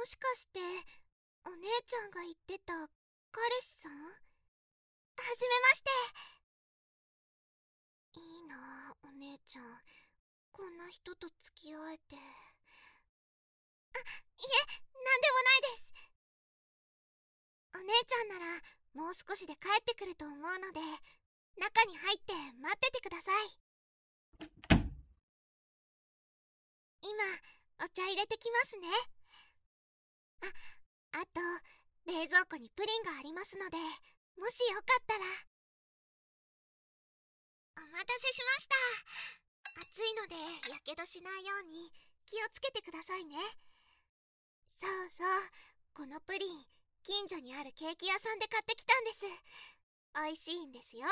しかして、お姉ちゃんが言ってた彼氏さん？はじめまして。いいなあ、お姉ちゃん。こんな人と付き合えて。いえ、なんでもないです。お姉ちゃんなら、もう少しで帰ってくると思うので、中に入って待っててください。今、お茶入れてきますね。あと、冷蔵庫にプリンがありますので、もしよかったら。お待たせしました。暑いので、やけどしないように気をつけてくださいね。そうそう、このプリン、近所にあるケーキ屋さんで買ってきたんです。美味しいんですよ。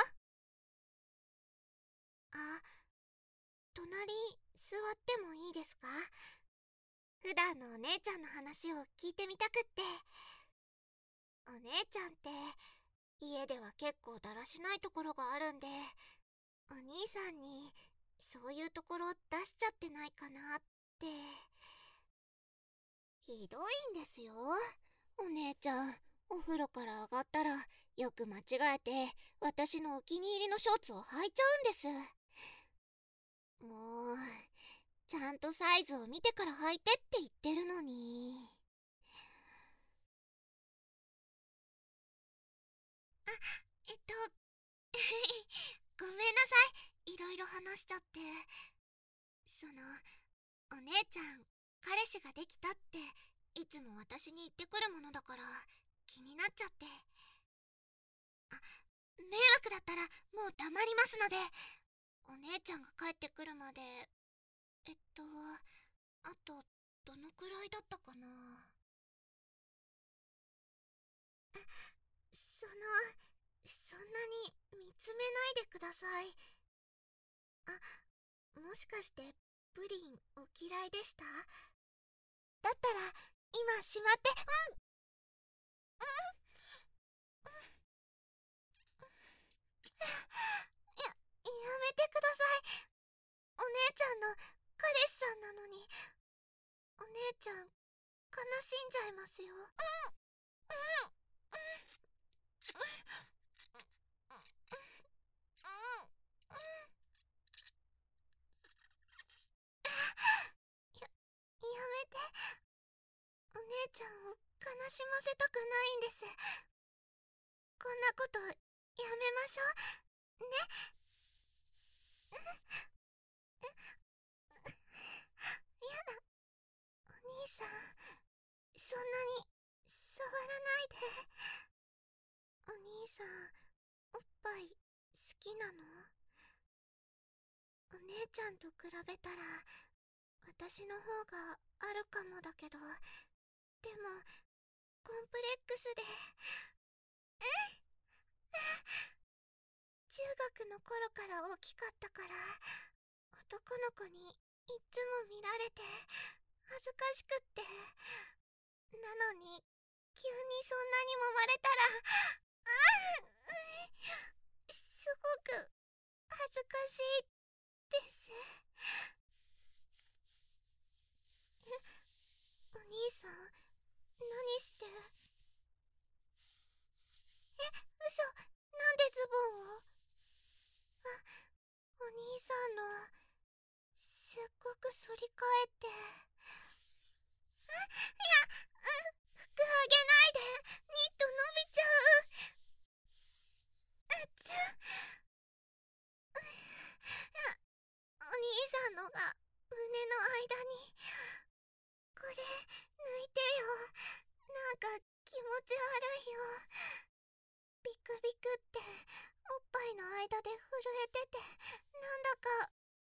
あ、隣座ってもいいですか？普段のお姉ちゃんの話を聞いてみたくって。お姉ちゃんって家では結構だらしないところがあるんで、お兄さんにそういうところ出しちゃってないかなって。ひどいんですよ、お姉ちゃん。お風呂から上がったらよく間違えて私のお気に入りのショーツを履いちゃうんです。もうちゃんとサイズを見てから履いてって言ってるのに。あ、えっとごめんなさい、いろいろ話しちゃって。その、お姉ちゃん彼氏ができたっていつも私に言ってくるものだから気になっちゃって。迷惑だったらもう黙りますので、お姉ちゃんが帰ってくるまで。あとどのくらいだったかな。そんなに見つめないでください。もしかしてプリンお嫌いでした？だったら今しまって。やめてください。お姉ちゃんの彼氏さんなのに。お姉ちゃん悲しんじゃいますよ。やめて。お姉ちゃんを悲しませたくないんです。こんなことやめましょうね。やだ、お兄さん、そんなに触らないで。お兄さん、おっぱい好きなの？お姉ちゃんと比べたら私の方があるかもだけど、でもコンプレックスで。中学の頃から大きかったから、男の子にいっつも見られて恥ずかしくって。なのに急にそんなに揉まれたら、すごく恥ずかしいです。お兄さん、何して。嘘、なんでズボンを。お兄さんのすっごく反り返って。服あげないで。ニット伸びちゃう。つお兄さんのが胸の間に。これ抜いてよ。なんか気持ち悪いよ。ビクビクっておっぱいの間で震えてて、なんだか。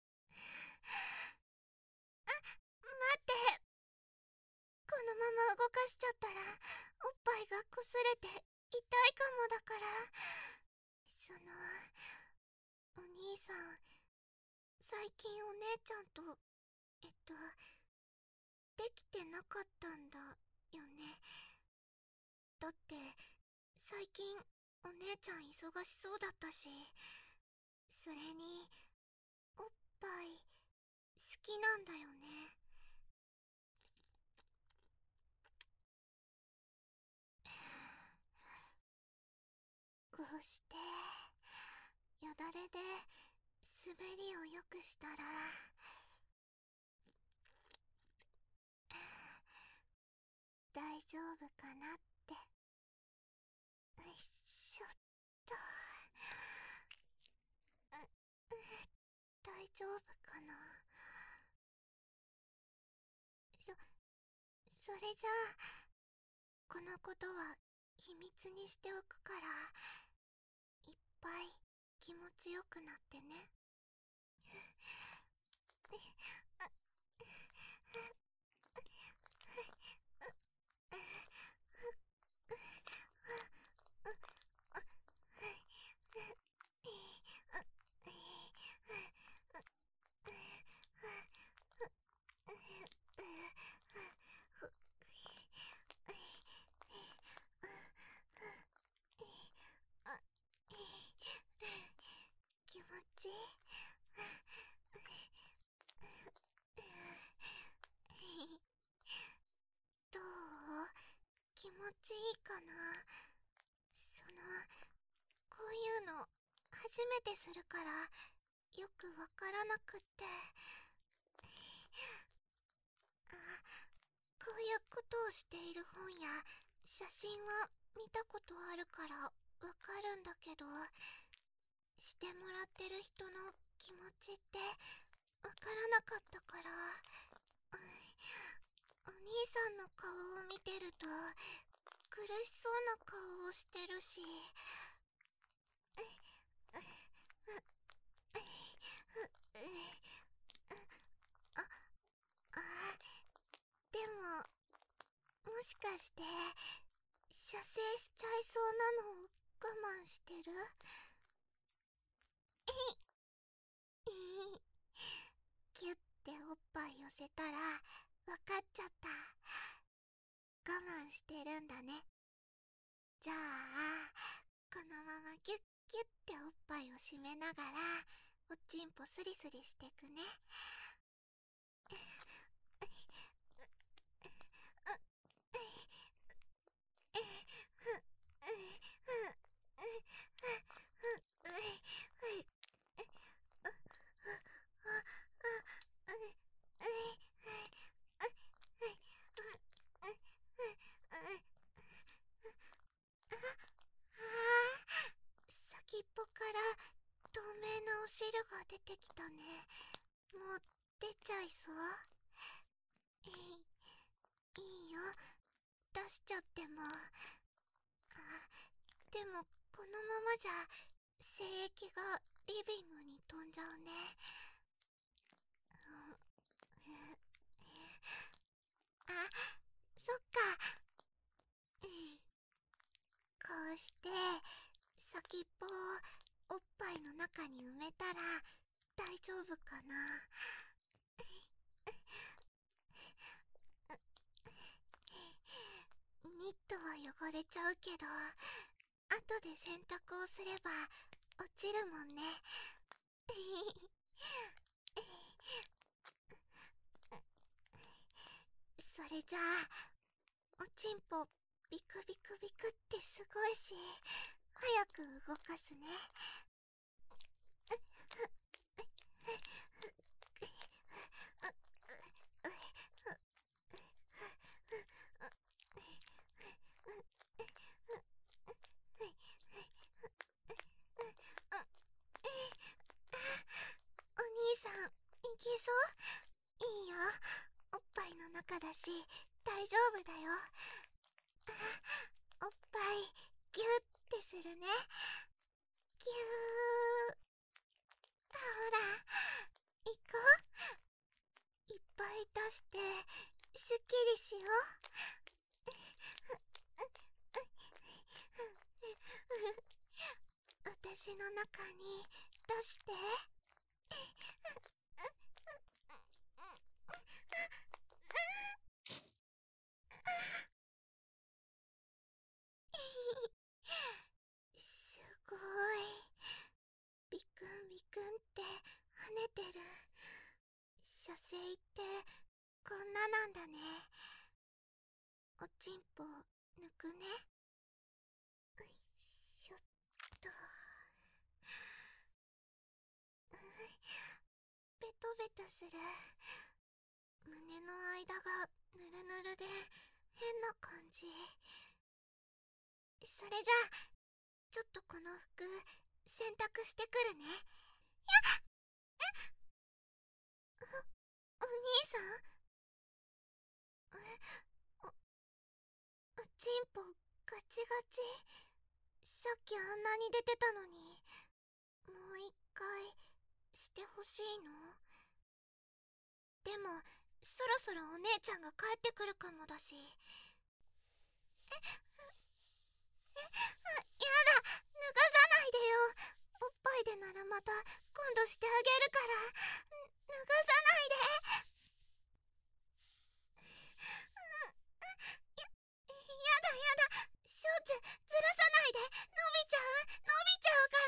待って、このまま動かしちゃったらおっぱいが擦れて痛いかもだから。その、お兄さん、最近お姉ちゃんとできてなかったんだよね。だって最近お姉ちゃん忙しそうだったし。それにおっぱい好きなんだよね。 滑りを良くしたら大丈夫かなって。よいしょっと。大丈夫かな。それじゃあこのことは秘密にしておくから、いっぱい気持ちよくなってね。気持ちいい。どう？気持ちいいかな。こういうの初めてするからよくわからなくって。こういうことをしている本や写真は見たことあるからわかるんだけど、してもらってる人の気持ちってわからなかったから、お兄さんの顔を見てると苦しそうな顔をしてるし、でももしかして射精しちゃいそうなのを我慢してる？キュッておっぱい寄せたらわかっちゃった。我慢してるんだね。じゃあこのままギュッギュッておっぱいを締めながらおちんぽスリスリしてくね。先っぽから透明なお汁が出てきたね。もう出ちゃいそう？いいよ、出しちゃっても。でもこのままじゃ精液がリビングに飛んじゃうね。そっか。こうして先っぽをおっぱいの中に埋めたら大丈夫かな。ニットは汚れちゃうけど後で洗濯をすれば落ちるもんね。それじゃあおちんぽビクビクビクってすごいし早く動かすね。お兄さんいけそう？いいよ、おっぱいの中だし大丈夫だよ。おっぱいギュッてするね。ギュー。ほら行こう。いっぱい出してすっきりしよう。私の中に出して。すごい。ビクンビクンって跳ねてる。射精ってこんななんだね。おちんぽ抜くね。よいしょっと。 ベタする。胸の間がぬるぬるで変な感じ。それじゃあちょっとこの服洗濯してくるね。お兄さん、おちんぽガチガチ。さっきあんなに出てたのに、もう一回してほしいの？でもそろそろお姉ちゃんが帰ってくるかもだし。やだ、脱がさないでよ。おっぱいでならまた今度してあげるから、脱がさないで。やだやだ、ショーツずらさないで。伸びちゃうから。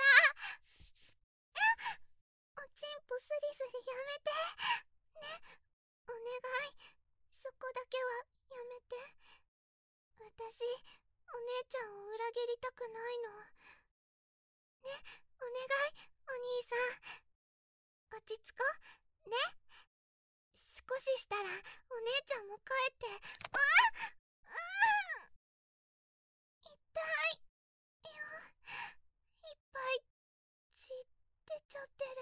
おちんぽスリスリやめてね、お願い。そこだけはやめて。私お姉ちゃんを裏切りたくないのね。お願い、お兄さん、落ち着こうね。少ししたらお姉ちゃんも帰って。痛いよ。いっぱい血出ちゃってる。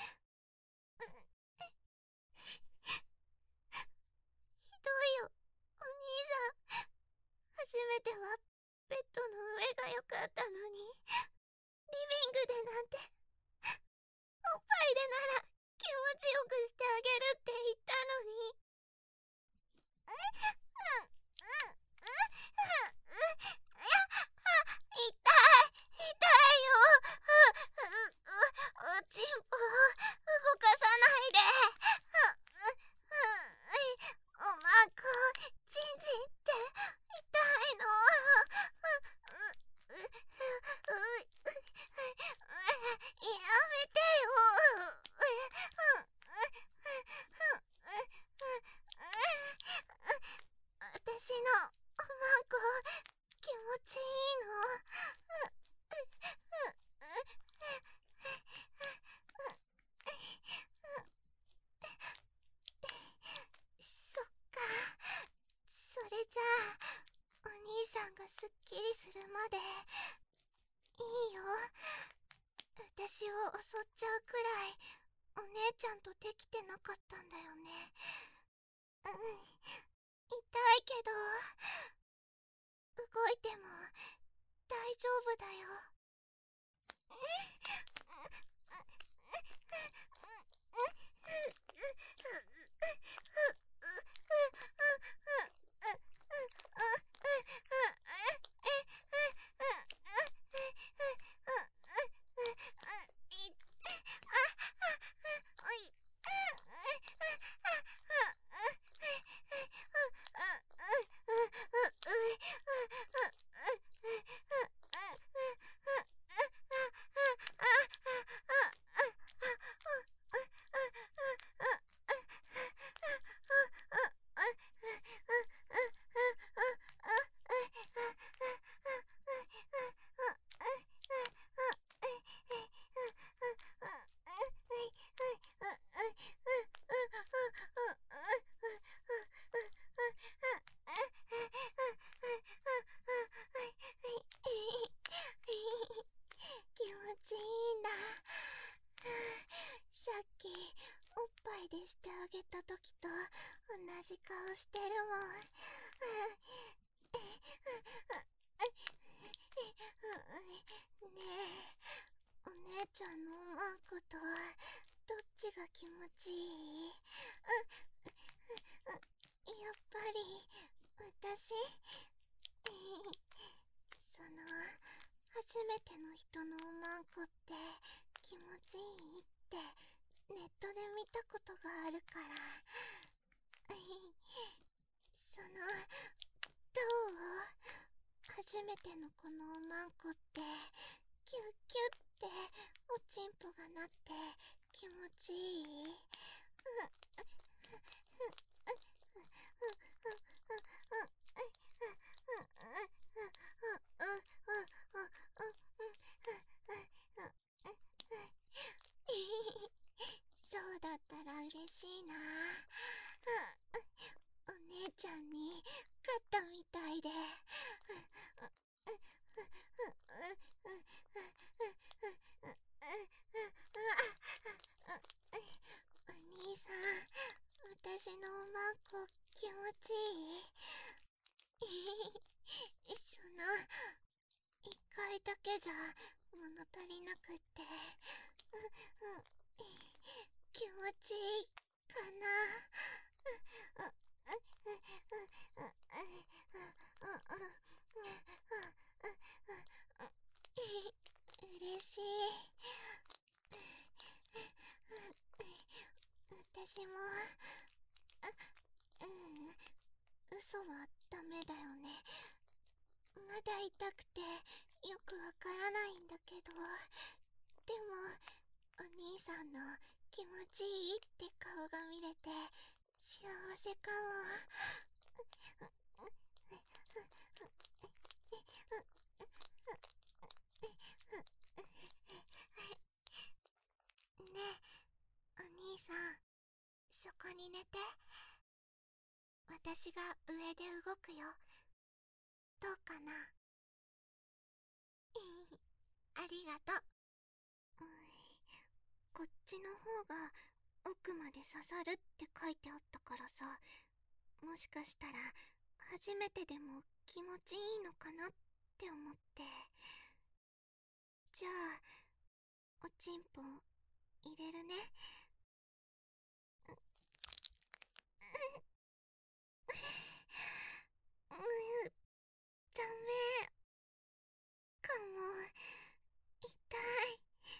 ひどいよ、お兄さん。初めてはベッドの上が良かったのに、リビングでなんて。おっぱいでなら気持ちよくしてあげるって言ったのに。痛いよ。おちんぽを動かさないで。おまんこちんちんって痛いの。やめてよ。私のおまんこ気持ちいいの。そっか、それじゃあお兄さんがすっきりするまでいいよ。私を襲っちゃうくらいお姉ちゃんとできてなかったんだよね。痛いけど動いても大丈夫だよ。気持ちいいんだ。さっきおっぱいでしてあげた時と同じ顔してるもん。ねえ、お姉ちゃんのおまんことどっちが気持ちいい？やっぱり私。その初めての人のおまんこって気持ちいいってネットで見たことがあるから。そのどう？初めてのこのおまんこってキュッキュッっておちんぽがなって気持ちいい？そうだったら嬉に寝て。私が上で動くよ。どうかな。ありがとう。こっちの方が奥まで刺さるって書いてあったからさ、もしかしたら初めてでも気持ちいいのかなって思って。じゃあおちんぽ入れるね。ダメかも。痛い。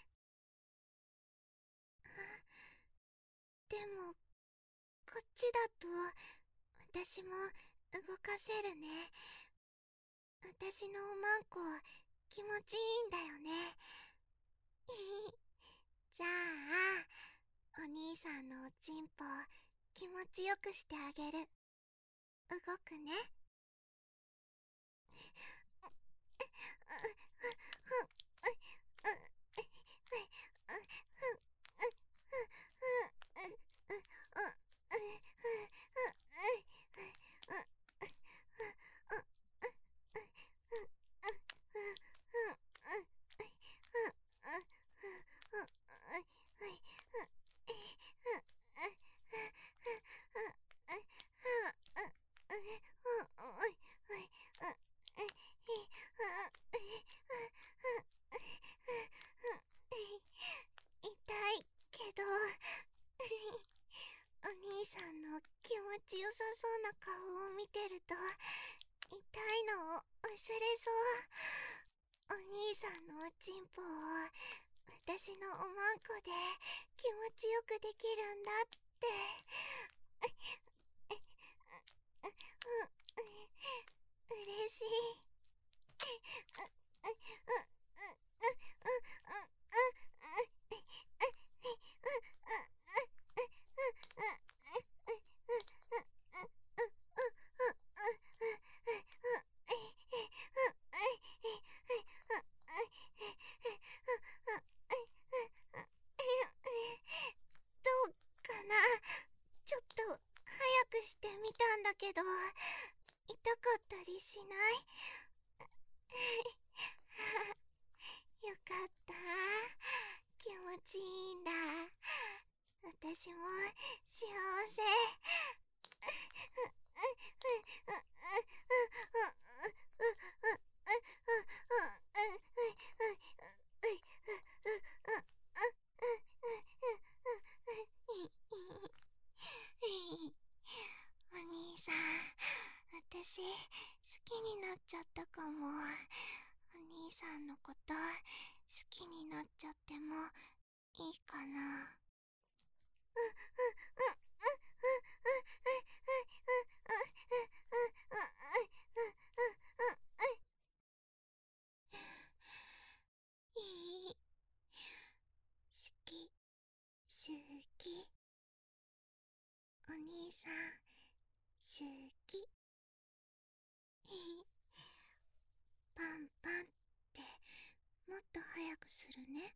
でもこっちだと私も動かせるね。私のおまんこ気持ちいいんだよね。じゃあお兄さんのおちんぽ気持ちよくしてあげる。動くね。痛いけどお兄さんの気持ちよさそうな顔を見てると痛いのを忘れそう。お兄さんのおちんぽを私のおまんこで気持ちよくできるんだって。嬉しい。どうかな。ちょっと早くしてみたんだけど痛かったりしない？よかった。気持ちいいんだ。私も幸せ。お兄さん、私好きになっちゃったかも。お兄さんのこと好きになっちゃってもいいかな。いい。好き、好き。お兄さん好き。パンパンってもっと早くするね。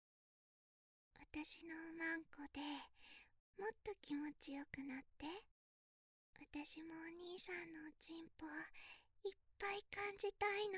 私のおまんこでもっと気持ちよくなって。私もお兄さんのおちんぽいっぱい感じたいの。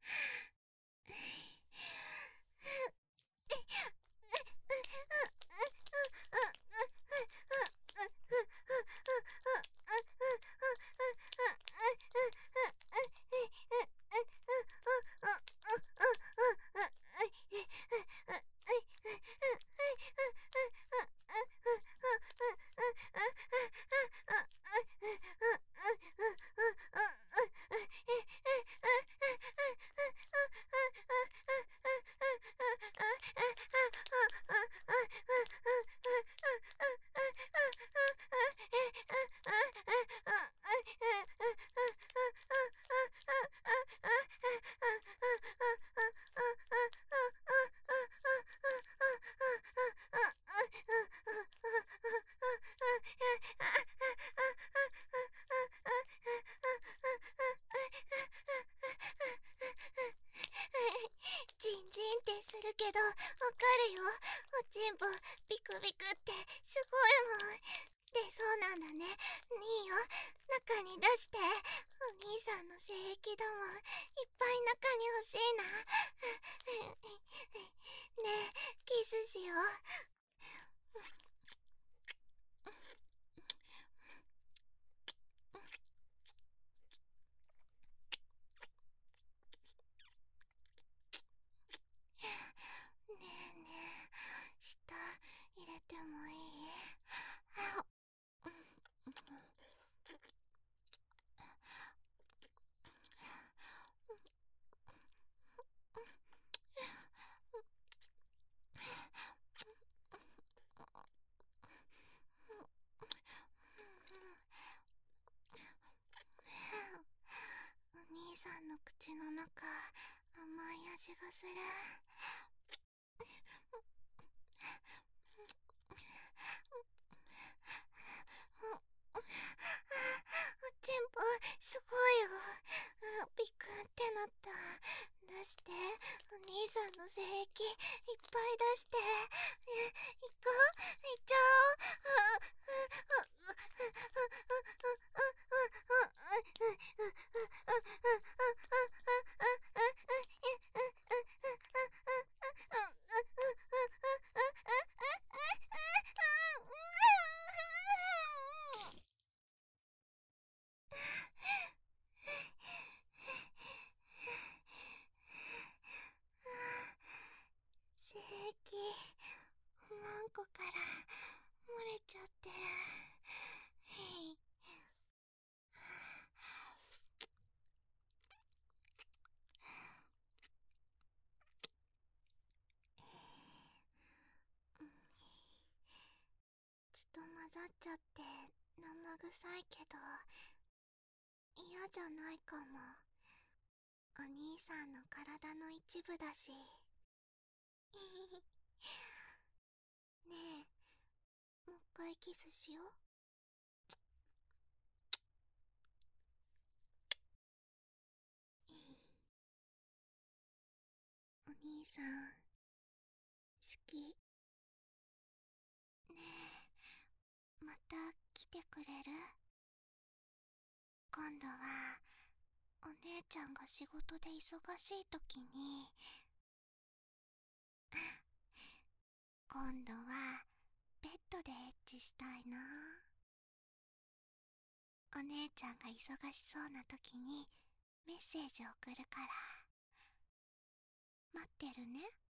ジンジンってするけどわかるよ。おちんぽビクビクってすごいもん。 そうなんだね。いいよ、中に出して。お兄さんの精液だもん。いっぱい中に欲しいな。ねえ、キスしよう。ねえねえ、舌入れてもいい？あ、お兄さんの口の中、甘い味がする。おちんぽすごいよ。ビクってなった。出して。お兄さんの精液いっぱい出して。行こう。行っちゃおう。精液何個から漏れちゃってる。へい。ちょっと混ざっちゃって生臭いけど嫌じゃないかも。お兄さんの体の一部だし。ねえ、もう一回キスしよう。お兄さん好き。ねえ、また来てくれる？今度はお姉ちゃんが仕事で忙しい時に、今度はベッドでエッチしたいな。お姉ちゃんが忙しそうな時にメッセージ送るから待ってるね。